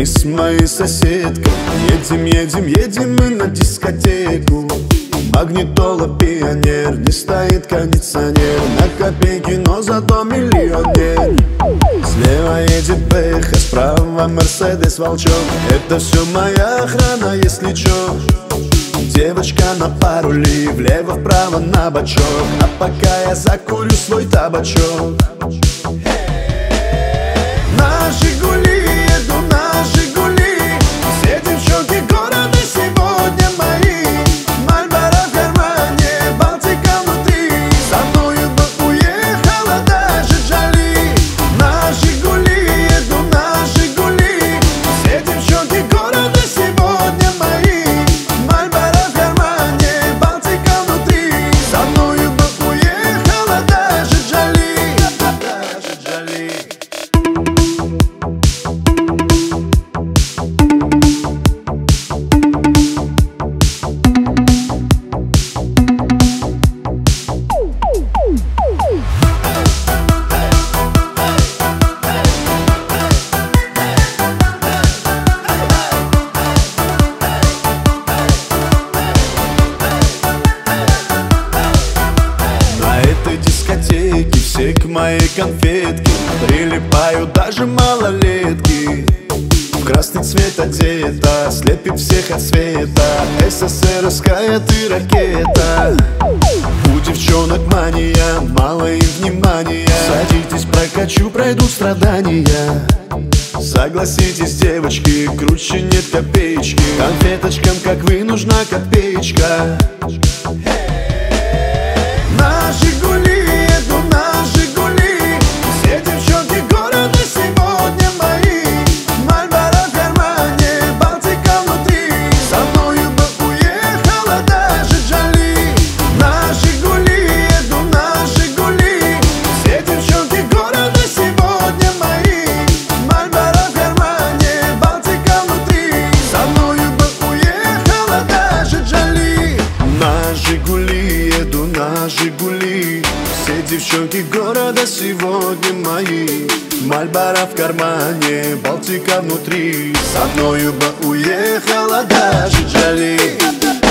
Мы с моей соседкой едем мы на дискотеку. Магнитола, пионер, не стоит кондиционер. На копейки, но зато миллионер. Слева едет БХ, справа Мерседес Волчок. Это все моя охрана, если чё. Девочка на парули, влево-вправо на бочок. А пока я закурю свой табачок. На Жигули еду, на Жигули. Все девчонки города сегодня мои. Мальборо в кармане, Балтика внутри. Со мною бы уехала даже Джоли. На Жигули еду, на Жигули. Все девчонки города сегодня мои. Мальборо в кармане, Балтика внутри. Со мною бы уехала даже Джоли. Даже Джоли. Все к моей конфетке прилипают даже малолетки. В красный цвет одета, слепит всех от света. СССРская ты ракета. У девчонок мания, мало им внимания. Садитесь, прокачу, пройдут страдания. Согласитесь, девочки, круче нет копеечки. Конфеточкам, как вы, нужна копеечка. На Жигули еду, на Жигули. Все девчонки города сегодня мои. Мальборо в кармане, Балтика внутри. Со мною бы уехала даже Джоли. На Жигули еду, на Жигули. Все девчонки города сегодня мои. Мальборо в кармане, Балтика внутри. Со мною бы уехала даже Джоли. На Жигули еду, на Жигули. Все девчонки города сегодня мои. Мальборо в кармане, Балтика внутри. Со мною бы уехала даже Джоли.